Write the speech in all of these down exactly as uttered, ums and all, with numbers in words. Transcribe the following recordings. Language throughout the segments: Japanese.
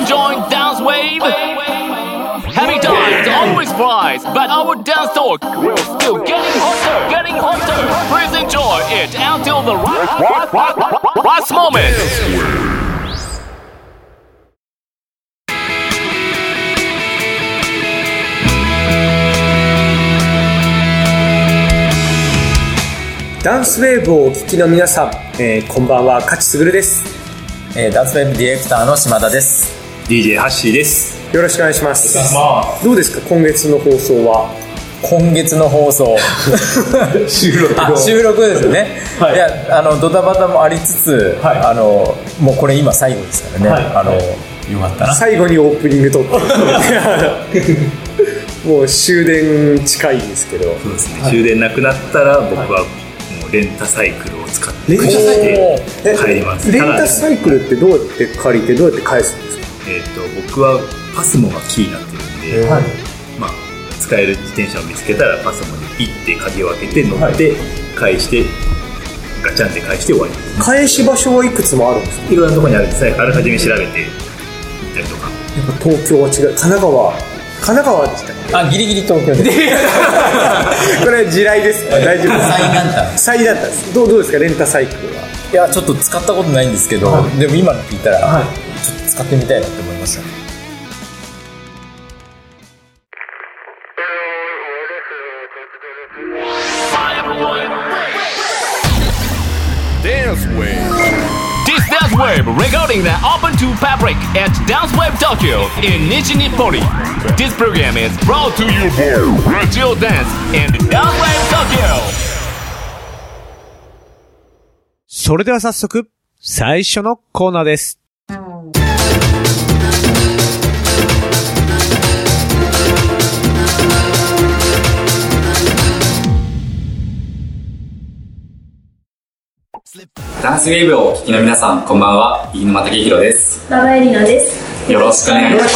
enjoying dance wave? Happy times always flies, but our dance talk will still getting hotter, getting hotter. Please enjoy it until the last moment. ダンスウェーブをお聞きの皆さん、えー、こんばんは、勝ちすぐるです、 えー、ダンスウェーブディレクターの島田です。 ディージェー ハッシーです。 よろしくお願いします。どうですか、今月の放送は。 今月の放送収録あ収録ですよね、はい、いやあのドタバタもありつつ、はい、あのもうこれ今最後ですからね、はい、あの、はい、よかったな、 最後にオープニング撮ってもう終電近いんですけど。 そうですね、はい、終電なくなったら僕はもうレンタサイクルを使ってレンタサイクル帰ります。 レンタサイクルってどうやって借りてどうやって返すんですか。 えー、と僕はパスモがキーになってるんで、はい、まあ、使える自転車を見つけたらパスモにピッて鍵を開けて乗って返して、はい、ガチャンって返して終わります。 返し場所はいくつもあるんですか。 いろんなところにあるんです。あらかじめ調べて行ったりとか。 やっぱ東京は違う。神奈川神奈川でしたっけ。 あ、ギリギリ東京ですこれ地雷ですか。大丈夫です。 最だった最だったです。どう、どうですか、レンタサイクルは。 いや、ちょっと使ったことないんですけど、はい、でも今の聞いたら、はい、ちょっと使ってみたいなって思いましたね。 Dance Wave. This Dance Wave recording that open to public at Dance Wave Tokyo in Nishi-Nippori. This program is brought to you by Radio Dance and Dance Wave Tokyo. それでは早速最初のコーナーです。 ダンスウェーブをお聞きの皆さん、こんばんは。飯沼武弘です。 馬場絵里奈です。 よろしくお願いします。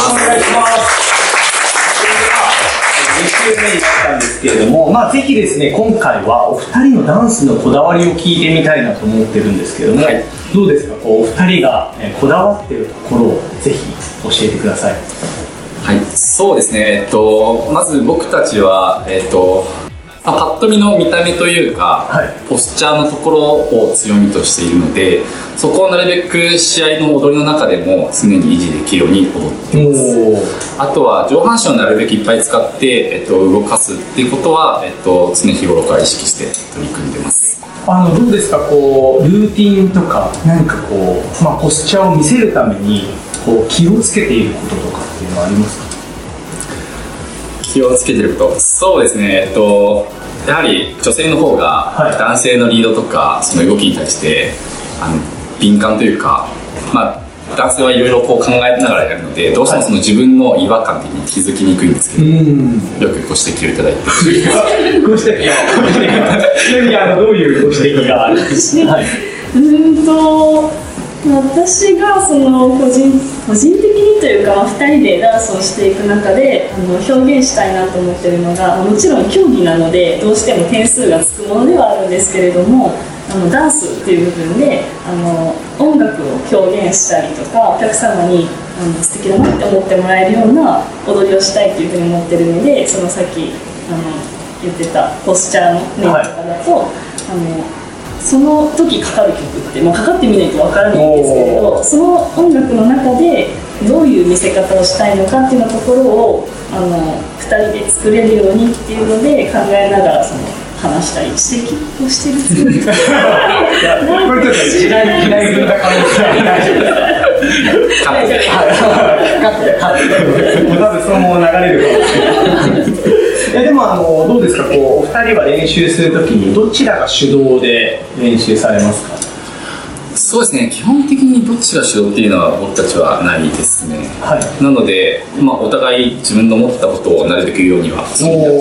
に週目になったんですけれども、まあ、ぜひですね、今回はお二人のダンスのこだわりを聞いてみたいなと思ってるんですけども、はい、どうですか、こうお二人がこだわっているところをぜひ教えてください。 はい、そうですね、えっと、まず僕たちは、えっとまあ、パッと見の見た目というか、はい、ポスチャーのところを強みとしているので、そこをなるべく試合の踊りの中でも常に維持できるように踊っています。あとは上半身をなるべくいっぱい使って、えっと、動かすっていうことは、えっと、常日頃から意識して取り組んでます。 あのどうですか、こうルーティンとか何かこう、まあ、ポスチャーを見せるためにこう気をつけていることとかっていうのはありますか。 気をつけてること、そうですね、えっと、やはり女性の方が男性のリードとかその動きに対してあの敏感というか、まあ、男性はいろいろこう考えながらやるので、どうしてもその自分の違和感的に気づきにくいんですけど、よくご指摘をいただいてご指摘ちなみにあのどういうご指摘があるんですか。はい、 うんと私がその個人、個人的にというか、まあ、ふたりでダンスをしていく中であの表現したいなと思っているのが、もちろん競技なのでどうしても点数がつくものではあるんですけれども、あのダンスっていう部分であの音楽を表現したりとか、お客様にあの素敵だなって思ってもらえるような踊りをしたいというふうに思っているので、そのさっきあの言ってたポスチャーの面とかだと、はい、あのその時かかる曲って、まあ、かかってみないとわからないんですけれど、その音楽の中でどういう見せ方をしたいのかっていうところをあのふたりで作れるようにっていうので考えながらその話したり指摘をしてるつもりです。これちょっと時代に嫌いな可能性は大丈夫です。カットでカットでカットで多分そのまま流れるかもしれない。いやでもあのどうですか、こうお二人は練習するときにどちらが主導で練習されますか。 そうですね、基本的にどっちが主導っていうのは僕たちはないですね、はい、なので、まあ、お互い自分の思ったことをなるべく言うようにはするんです。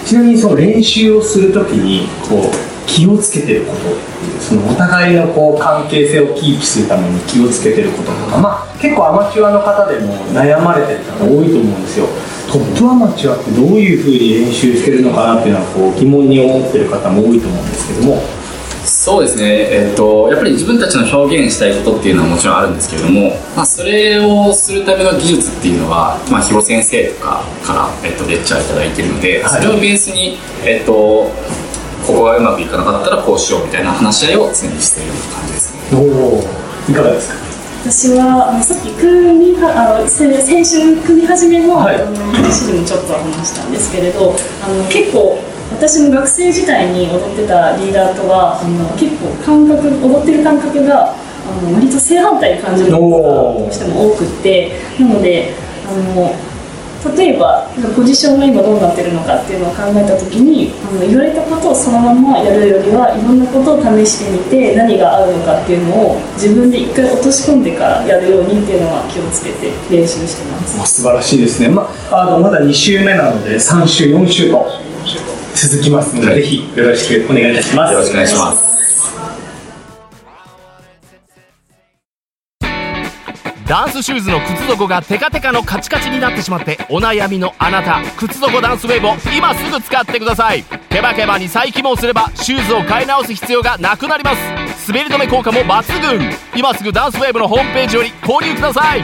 ちなみにその練習をするときにこう気をつけてることっていう、そのお互いのこう関係性をキープするために気をつけてることとか、まあ、結構アマチュアの方でも悩まれてる方多いと思うんですよ。トップアマチュアってどういう風に練習してるのかなっていうのはこう疑問に思ってる方も多いと思うんですけども。 そうですね、えー、とやっぱり自分たちの表現したいことっていうのはもちろんあるんですけれども、まあ、それをするための技術っていうのは、まあ、ひろ先生とかから、えー、とレクチャーいただいているので、はい、それをベースに、えー、とここがうまくいかなかったらこうしようみたいな話し合いを常にしている感じですね。 おいかがですか？ 私はあのさっき組みはあの先週組み始めの話でもちょっと話したんですけれど、あの結構私も学生時代に踊ってたリーダーとはあの結構感覚踊ってる感覚があの割と正反対に感じることがどうしても多くって、なのであの例えばポジションが今どうなってるのかっていうのを考えた時に、あの言われたことをそのままやるよりはいろんなことを試してみて何が合うのかっていうのを自分で一回落とし込んでからやるようにっていうのは気をつけて練習してます。 素晴らしいですね。 ま, あのまだに週目なのでさん週よん週と続きますので、はい、ぜひよろしくお願いいたします。 よろしくお願いします。 ダンスシューズの靴底がテカテカのカチカチになってしまってお悩みのあなた、靴底ダンスウェーブを今すぐ使ってください。ケバケバに再起毛すればシューズを買い直す必要がなくなります。滑り止め効果も抜群。今すぐダンスウェーブのホームページより購入ください。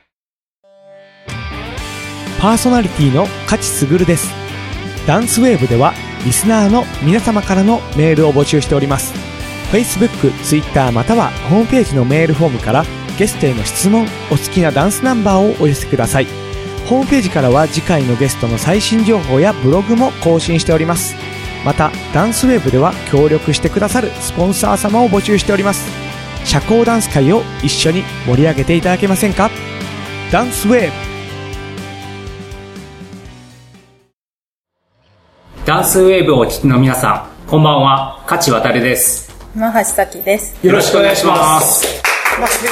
パーソナリティの勝ち優です。ダンスウェーブではリスナーの皆様からのメールを募集しております。 Facebook、Twitter またはホームページのメールフォームからゲストへの質問、お好きなダンスナンバーをお寄せください。ホームページからは次回のゲストの最新情報やブログも更新しております。またダンスウェーブでは協力してくださるスポンサー様を募集しております。社交ダンス界を一緒に盛り上げていただけませんか？ダンスウェーブ。 ダンスウェーブをお聞きの皆さん、こんばんは、勝渡です。 今橋咲です。 よろしくお願いします。 まあ、先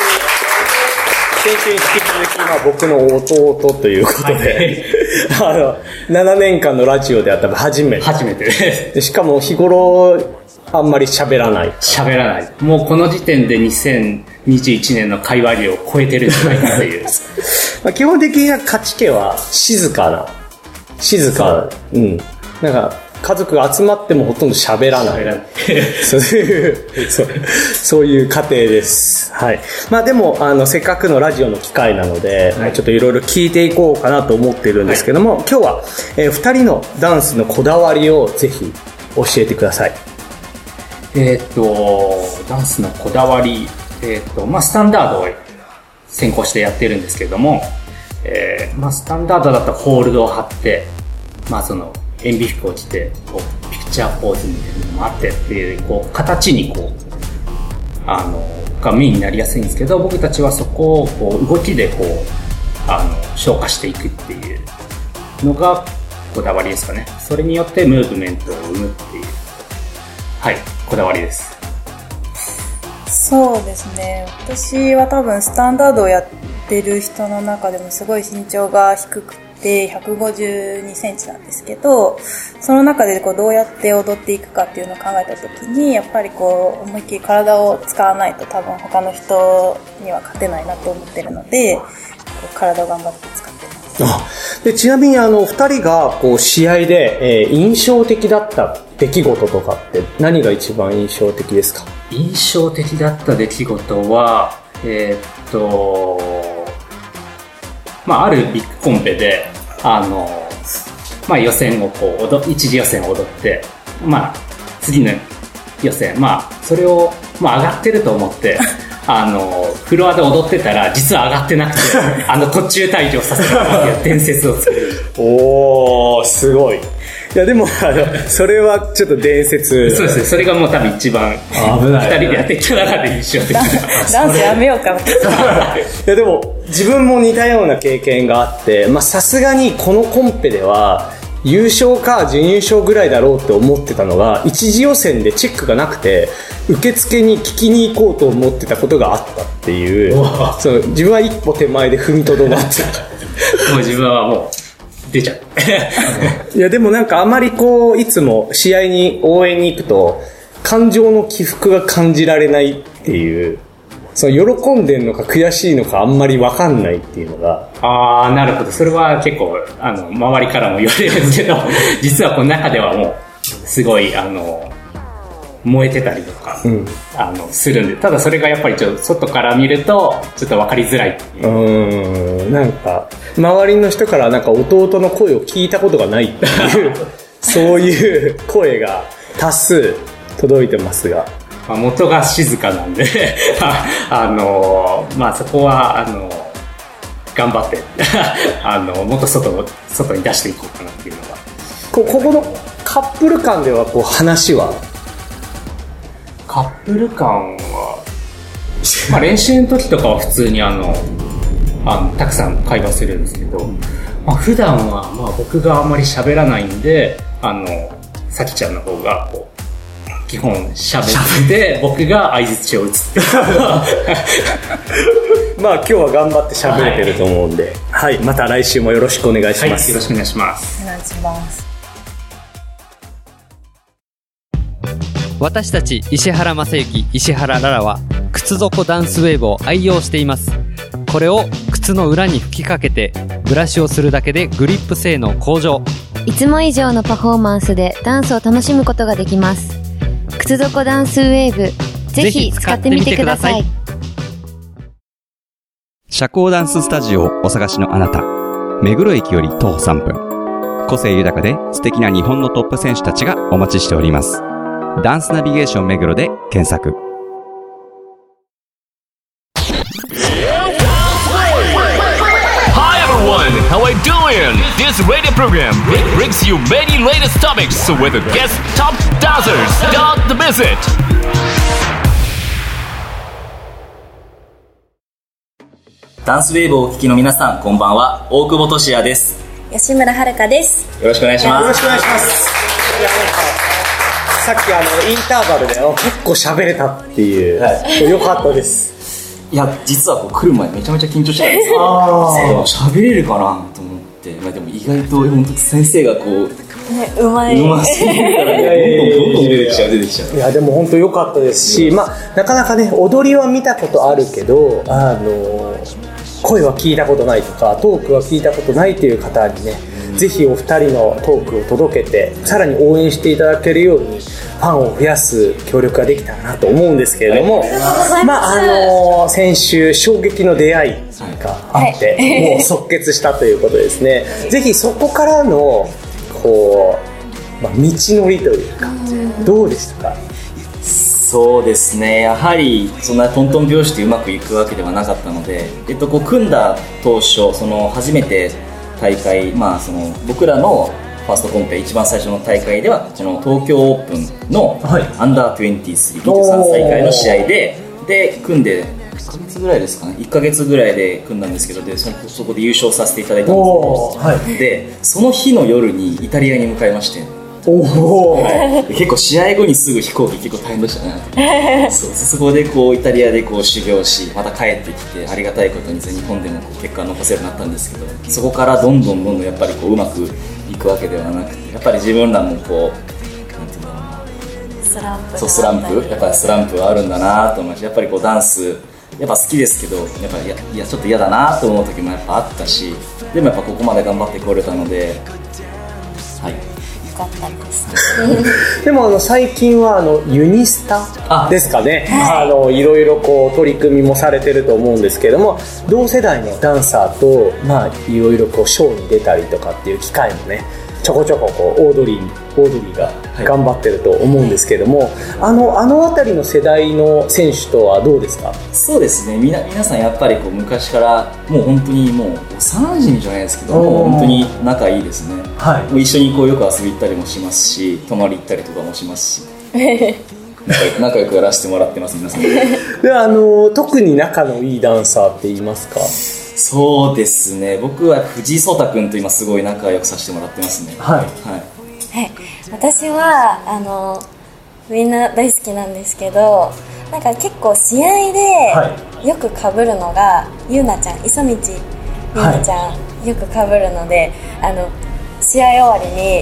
週に引き続き、まあ、僕の弟ということで、はい、あのななねんかんのラジオでは多分初めて初めてで、しかも日頃あんまり喋らない喋らないもうこの時点でにせんにじゅういちねんの会話量を超えてるんじゃないかというまあ基本的には勝ち家は静かな静かうん、なんか家族が集まってもほとんど喋らないそういうそうそういう家庭です。はい。まあでもあのせっかくのラジオの機会なので、はい、ちょっといろいろ聞いていこうかなと思っているんですけども、はい、今日は、えー、ふたりのダンスのこだわりをぜひ教えてください。 えー、っとダンスのこだわり、えー、っとまあスタンダードを先行してやってるんですけども、えー、まあスタンダードだとホールドを張って、まあその塩ビ服を着てこうピクチャーポーズみたいなのもあってっていうこう形にこうあのがメインになりやすいんですけど、僕たちはそこをこう動きでこうあの消化していくっていうのがこだわりですかね。それによってムーブメントを生むっていう、はい、こだわりです。 そうですね、私は多分スタンダードをやってる人の中でもすごい身長が低くてでひゃくごじゅうにセンチなんですけど、その中でこうどうやって踊っていくかっていうのを考えた時に、やっぱりこう思いっきり体を使わないと多分他の人には勝てないなと思ってるので、こう体を頑張って使ってます。 あでちなみにあのふたりがこう試合で、えー、印象的だった出来事とかって何が一番印象的ですか？ 印象的だった出来事はえー、っとまあ、あるビッグコンペで、あの、まあ、予選をこう踊、一次予選を踊って、まあ、次の予選、まあ、それを、まあ、上がってると思って、あの、フロアで踊ってたら、実は上がってなくて、あの、途中退場させたっていう伝説を作る。 おー、すごい。いやでもあのそれはちょっと伝説。 そうですね。それがもう多分一番危ない。二人でやってきた中で印象的な。 ダンスやめようかみたいな。 いやでも自分も似たような経験があって、まあさすがにこのコンペでは優勝か準優勝ぐらいだろうって思ってたのが、一次予選でチェックがなくて受付に聞きに行こうと思ってたことがあったっていう。その自分は一歩手前で踏みとどまってた。 もう自分はもう。出ちゃういやでもなんかあまりこういつも試合に応援に行くと感情の起伏が感じられないっていう、その喜んでんのか悔しいのかあんまり分かんないっていうのが。 ああなるほど。それは結構あの周りからも言われるんですけど実はこの中ではもうすごいあの燃えてたりとか、 うん、 あのするんで、ただそれがやっぱりちょっと外から見るとちょっと分かりづらいっていう。 うん、なんか周りの人からなんか弟の声を聞いたことがないっていうそういう声が多数届いてますが、 まあ、元が静かなんであのまあそこはあの頑張ってあのもっと外を外に出していこうかなっていうのは。 こ, ここのカップル間ではこう話はカップル間は、まあ、練習の時とかは普通にあのあのたくさん会話するんですけど、まあ、普段はまあ僕があんまり喋らないんで、あのさきちゃんの方がこう基本喋って僕が相槌を打つってまあ今日は頑張って喋れてると思うんで、はい、はい、また来週もよろしくお願いします、 はい、よろしくお願いします。 お願いします。 私たち石原正幸、石原ララは靴底ダンスウェーブを愛用しています。これを靴の裏に吹きかけてブラシをするだけでグリップ性能向上、 いつも以上のパフォーマンスでダンスを楽しむことができます。靴底ダンスウェーブ、ぜひ使ってみてください。 社交ダンススタジオをお探しのあなた、目黒駅より徒歩さんぷん、個性豊かで素敵な日本のトップ選手たちがお待ちしております。ダンスナビゲーション目黒で検索。 Hi everyone, how are you doing? This radio program brings you many latest topics with guest top dancers. Don't miss it. ダンスウェーブをお聞きの皆さん、こんばんは。大久保俊也です。 吉村遥です。 よろしくお願いします。 よろしくお願いします。さっきあのインターバルで結構喋れたっていう、はい、よかったです。 いや実はこう来る前めちゃめちゃ緊張してたんですよ。ああ、喋れるかなと思って、まあ、でも意外と本当先生がこう、 ね、うまいうますぎるからね、どんどんどんどん出てきちゃう出てきちゃう。 いやでも本当良かったですし、まあなかなかね踊りは見たことあるけど、あの声は聞いたことないとかトークは聞いたことないという方にね、ぜひお二人のトークを届けてさらに応援していただけるようにファンを増やす協力ができたらなと思うんですけれども、はい、まああの先週衝撃の出会いがあって、はい、もう即決したということですね。ぜひそこからのこう、まあ、道のりというかどうでしたか？ そうですね、やはりそんなトントン拍子でうまくいくわけではなかったので、えっと、こう組んだ当初その初めて大会、まあ、その僕らのファーストコンペ一番最初の大会ではその東京オープンのアンダーにじゅうさん、にじゅうさんさい以下の試合でで組んでいっかげつぐらいですかね、いっかげつぐらいで組んだんですけど、で そ, そこで優勝させていただいたんですけど、はい、でその日の夜にイタリアに向かいまして、お、はい、結構試合後にすぐ飛行機結構大変でしたねそうそこでこうイタリアでこう修行しまた帰ってきて、ありがたいことに日本でもこう結果を残せるようになったんですけど、そこからどんどんどんどんやっぱりこううまくいくわけではなくて、やっぱり自分らもこうなんていうんだろうな、スランプそうスランプやっぱりスランプはあるんだなと思うし、やっぱりこうダンスやっぱ好きですけど、やっぱりいや、いやちょっと嫌だなと思う時もやっぱあったし、でもやっぱここまで頑張ってこれたので、はい、 かったですでもあの最近はあのユニスタですかね、あのいろいろこう取り組みもされてると思うんですけれども、同世代のダンサーとまあいろいろこうショーに出たりとかっていう機会もねちょこちょここうオードリーオードリーが頑張ってると思うんですけれども、はい、あのあの辺りの世代の選手とはどうですか？ そうですね、みな皆さんやっぱりこう昔からもう本当にもう幼馴染じゃないですけどもう本当に仲いいですね、はい、もう一緒にこうよく遊び行ったりもしますし、泊まり行ったりとかもしますし仲良く、仲良くやらせてもらってます皆さんであの特に仲のいいダンサーって言いますか？ そうですね、僕は藤井聡太君と今すごい仲良くさせてもらってますね。はい、はいはい、私はあのみんな大好きなんですけど、なんか結構試合でよく被るのが、はい、ゆうなちゃん、磯道ゆうなちゃん、はい、よく被るので、あの試合終わりに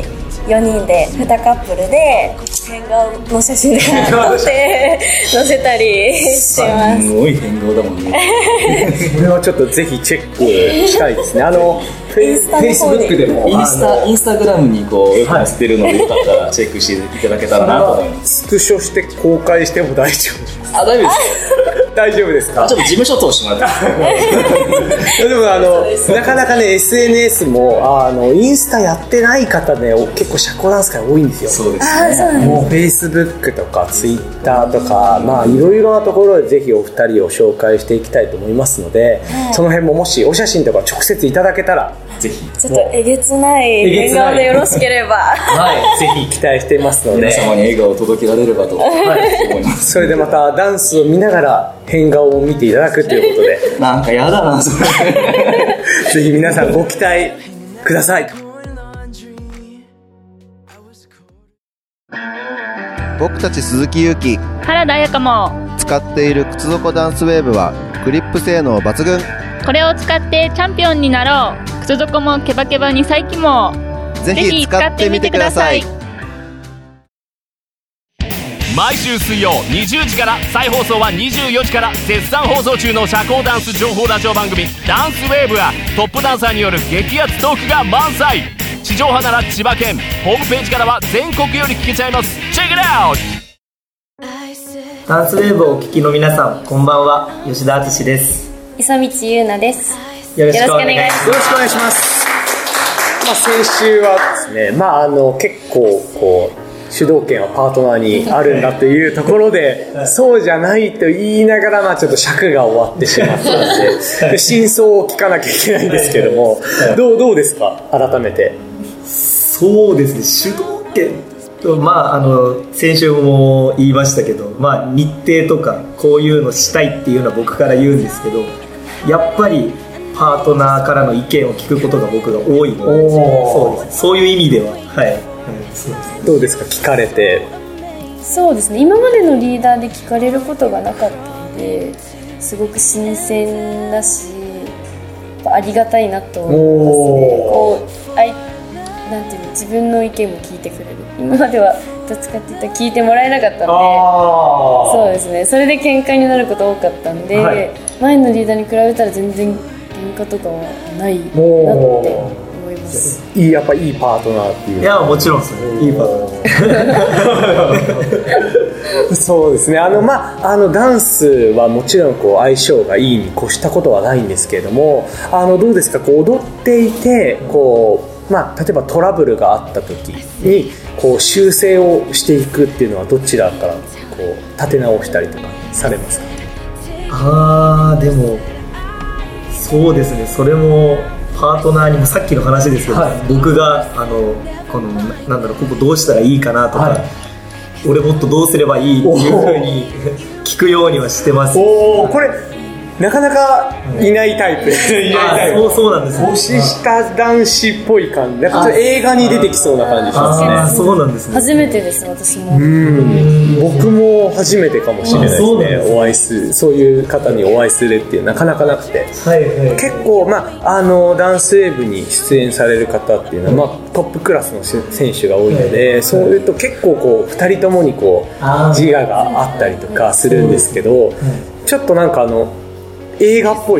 よにんでにカップルで変顔の写真で撮って載せたりしてます。 すごい変顔だもんね。 これはちょっとぜひチェックしたいですね。あのフェイスブックでもインスタインスタグラムにこうよく載せてるのでよかったらチェックしていただけたらなと思います。 スクショして公開しても大丈夫ですか？ あ、大丈夫です大丈夫ですか？ ちょっと事務所通してもらってでもあのなかなかね エスエヌエス もあのインスタやってない方ね結構社交ダンス界多いんですよ。 そうですあ、そうなんです。 もう フェイスブック とか ツイッター とかまあいろいろなところでぜひお二人を紹介していきたいと思いますので、はい、その辺ももしお写真とか直接いただけたらぜひちょっとえげつない変顔でよろしければはいぜひ期待していますので皆様に笑顔を届けられればと思います。 それでまたダンスを見ながら変顔を見ていただくということでなんかやだなそれぜひ皆さんご期待ください。 僕たち鈴木優希、 原田彩香も使っている靴底ダンスウェーブはグリップ性能抜群。 これを使ってチャンピオンになろう。靴底もケバケバに再起もぜひ使ってみてください。 毎週水曜にじゅうじから再放送はにじゅうよじから絶賛放送中の社交ダンス情報ラジオ番組ダンスウェーブはトップダンサーによる激アツトークが満載。地上波なら千葉県、ホームページからは全国より聞けちゃいます。チェックイット。 ダンスウェーブをお聞きの皆さん、こんばんは。吉田敦です。 磯道優奈です。 よろしくお願いします。 よろしくお願いします。まあ、先週はですね、まあ、あの結構こう主導権はパートナーにあるんだというところでそうじゃないと言いながら、まあ、ちょっと尺が終わってしまったのでで真相を聞かなきゃいけないんですけども、どう、どうですか改めて。 そうですね、主導権と、まあ、あの先週も言いましたけど、まあ、日程とかこういうのしたいっていうのは僕から言うんですけど、やっぱりパートナーからの意見を聞くことが僕が多いので、そうです、そういう意味では、はい、はい、そうです。 どうですか聞かれて。 そうですね、今までのリーダーで聞かれることがなかったのですごく新鮮だしありがたいなと思いますね。こうあいなんていうの、自分の意見も聞いてくれる。今まではどっちかって言ったら聞いてもらえなかったので、そうですね、それで喧嘩になること多かったんで、はい、前のリーダーに比べたら全然喧嘩とかはないなって思います。 いい、やっぱいいパートナーっていう。 いや、もちろんですね、いいパートナーそうですね、あの、まあ、あのダンスはもちろんこう相性がいいに越したことはないんですけれども、あのどうですかこう踊っていてこうまあ、例えばトラブルがあった時にこう修正をしていくっていうのはどちらからこう立て直したりとかされますか？ あー、でもそうですね、それもパートナーにもさっきの話ですけど、はい、僕があのこのなんだろう、ここどうしたらいいかなとか、はい、俺もっとどうすればいいっていう風に聞くようにはしてます。 おー、これなかなかいないタイプ、うん、いないタイプ。 そう、そうなんです、ね、 年下男子っぽい感じ、なんか映画に出てきそうな感じしますね。 あ、そうなんですね。 初めてです、私も。 うん、僕も初めてかもしれないですね。お会いする、そういう方にお会いするっていうなかなかなくて、はいはい、結構、まあ、あのダンスウェーブに出演される方っていうのは、まあ、トップクラスの選手が多いので、はい、そういうと結構こうふたりともにこう自我があったりとかするんですけど、ちょっとなんかあの映画っぽい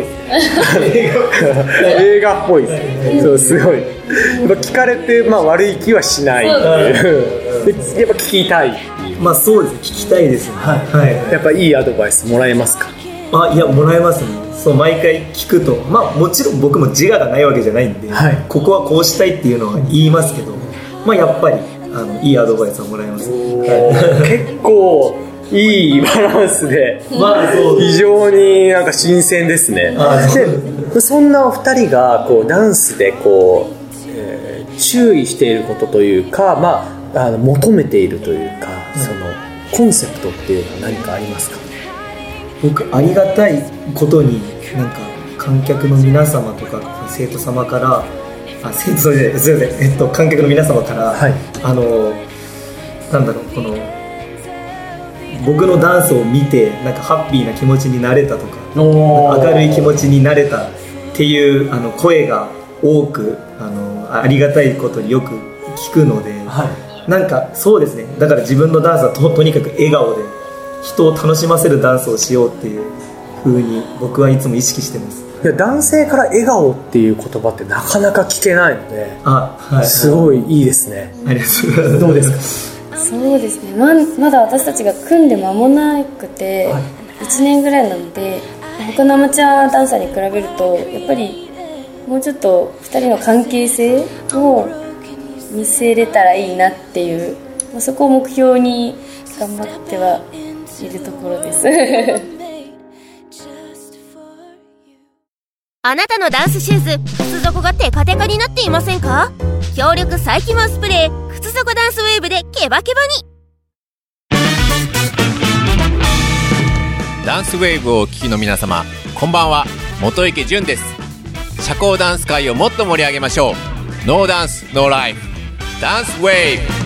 映画っぽいそうすごいやっぱ聞かれて、まあ、悪い気はしないっていうやっぱ聞きたいっていう。 まあそうですね、聞きたいですね、はいはい、 やっぱいいアドバイスもらえますか？ あ、いや、もらえますね。そう、毎回聞くと、まあもちろん僕も自我がないわけじゃないんで、はい、ここはこうしたいっていうのは言いますけど、まあやっぱりあのいいアドバイスをもらえます、 はい、結構いいバランスで、まあ、そう非常になんか新鮮ですね。で、そんなお二人がこうダンスでこう、えー、注意していることというか、まあ、あの求めているというか、うん、そのコンセプトっていうのは何かありますか？ 僕ありがたいことになんか観客の皆様とか生徒様からあ生徒それですいません、えっと、観客の皆様から、はい、あのなんだろう、この僕のダンスを見てなんかハッピーな気持ちになれたとか、明るい気持ちになれたっていうあの声が多く、あのありがたいことによく聞くので、はい、なんかそうですね、だから自分のダンスは と, とにかく笑顔で人を楽しませるダンスをしようっていう風に僕はいつも意識してます。 いや男性から笑顔っていう言葉ってなかなか聞けないので、 あ、はい、 すごいいいですね。 ありがとうございます。どうですか？そうですね、ま, まだ私たちが組んで間もなくて、はい、いちねんぐらいなので、他のアマチュアダンサーに比べるとやっぱりもうちょっとふたりの関係性を見せれたらいいなっていう、まあ、そこを目標に頑張ってはいるところですあなたのダンスシューズ、靴底がテカテカになっていませんか？強力再起毛スプレー、靴底ダンスウェーブでケバケバに。 ダンスウェーブをお聞きの皆様、こんばんは、元池潤です。社交ダンス界をもっと盛り上げましょう。ノーダンスノーライフ、ダンスウェーブ。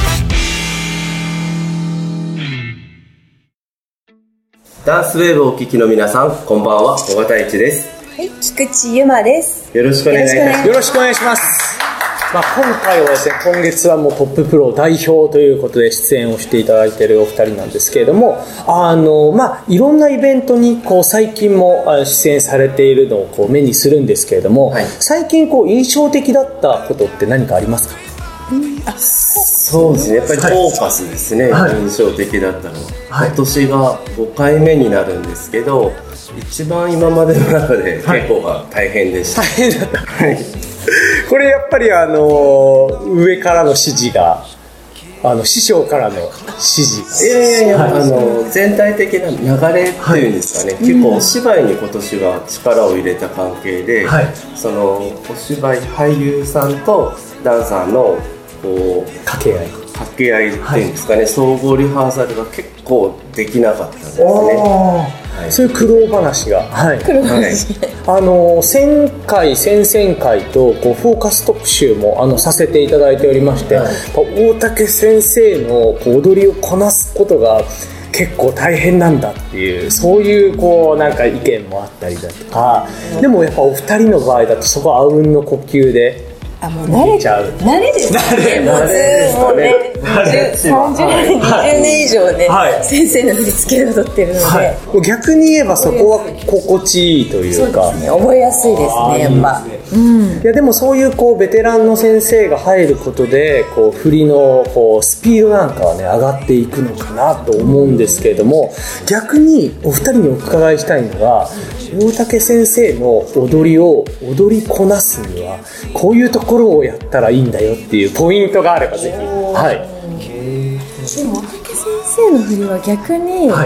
ダンスウェーブをお聞きの皆さん、こんばんは、小形一です。 はい、菊池由真です。 よろしくお願いいたします。 よろしくお願いします。まあ、今回はですね、今月はもうトッププロ代表ということで出演をしていただいているお二人なんですけれども、あの、まあ、いろんなイベントにこう最近も出演されているのをこう目にするんですけれども、はい、最近こう印象的だったことって何かありますか？ うん、あ、そうですね、やっぱりトーパスですね、はい、印象的だったのは、はい、今年がごかいめになるんですけど、一番今までの中で結構が大変でした。 大変だった。はい。これやっぱりあの上からの指示が、あの師匠からの指示。 いやいやいや、はい、あの全体的な流れっていうんですかね、はい、結構お芝居に今年は力を入れた関係で、はい、そのお芝居俳優さんとダンサーのこう掛け合い掛け合いっていうんですかね、はい、総合リハーサルが結構できなかったんですね。 はい、そういう苦労話が、はい、苦労話、はい、あの前回先々回とこうフォーカス特集もあのさせていただいておりまして、はい、大竹先生のこう踊りをこなすことが結構大変なんだっていう、そういうこうなんか意見もあったりだとか、でもやっぱお二人の場合だとそこはあうんの呼吸であ、もう慣れちゃう。慣れですね。慣れ、 もうずもうね、さんじゅうねん、にじゅうねん以上ね、はい、先生の振り付けで踊ってるので、はい、 逆に言えばそこは心地いいというか、 そうですね、覚えやすいですね、やっぱ。 うん、いやでもそういうこうベテランの先生が入ることでこう振りのこうスピードなんかはね上がっていくのかなと思うんですけれども、逆にお二人にお伺いしたいのが、大竹先生の踊りを踊りこなすにはこういうところをやったらいいんだよっていうポイントがあればぜひ。はい。 でも大竹先生の振りは逆に、はい、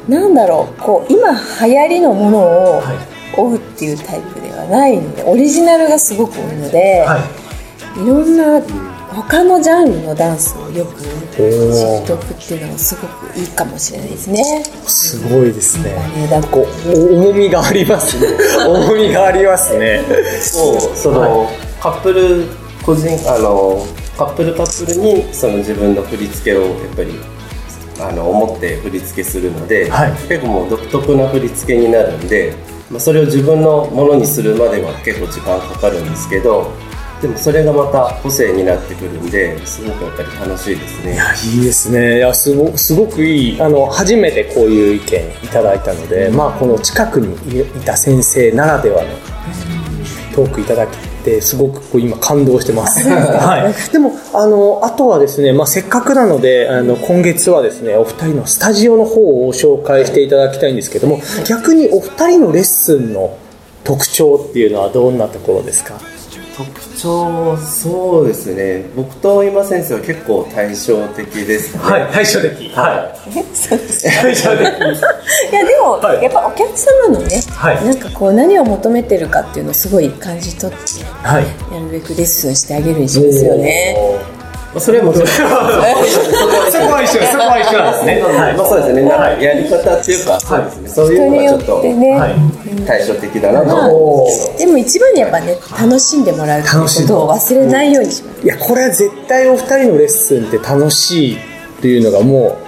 なんだろう、こう今流行りのものを、はい、追うっていうタイプではないので、オリジナルがすごく多いので、はい、いろんな他のジャンルのダンスをよく知っておくっていうのがすごくいいかもしれないですね。 すごいですね。なんかこう重みがありますね。重みがありますね。 そう、その、はい、カップル個人あのカップルカップルにその自分の振り付けをやっぱりあの思って振り付けするので、はい、結構もう独特な振り付けになるんで。まあ、それを自分のものにするまでは結構時間かかるんですけど、でもそれがまた個性になってくるんで、すごくやっぱり楽しいですね。 いや、いいですね。いや、すご、すごくいい、あの初めてこういう意見いただいたので、うん、まあこの近くにいた先生ならではのトークいただきて、すごくこう今感動してます。はい。でもあのあとはですね、まあせっかくなのであの今月はですね、お二人のスタジオの方を紹介していただきたいんですけども、逆にお二人のレッスンの特徴っていうのはどんなところですか？ 特徴、そうですね、僕と今先生は結構対照的ですね。 はい、対照的。はい。そうですね。対照的。いやでも、はい、やっぱお客様のね、はい、なんかこう何を求めてるかっていうのをすごい感じ取って、はい、やるべくレッスンしてあげるにしますよね。 それもそこは一緒、そこは一緒なんですね。 はい、まあそうですね。なんかやり方っていうか、そうですね。そういうのがちょっと対照的だなと思うんですけど。 でも一番にやっぱね、楽しんでもらうってことを忘れないようにします。 いや、これは絶対お二人のレッスンって楽しいっていうのがもう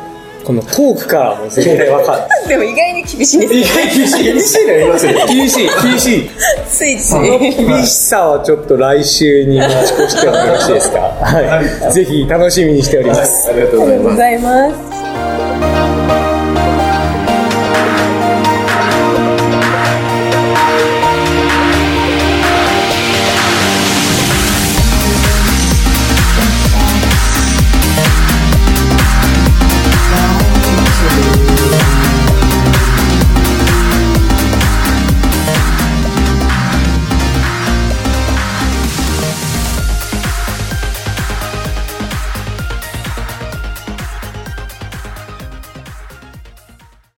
このトークからも全然わかる。 でも意外に厳しいんですよ。 意外に厳しい。厳しいの言いますね。厳しい、厳しい。 ついつい。 その厳しさはちょっと来週に持ち越してもよろしいですか。はい。ぜひ楽しみにしております。 ありがとうございます。 ありがとうございます。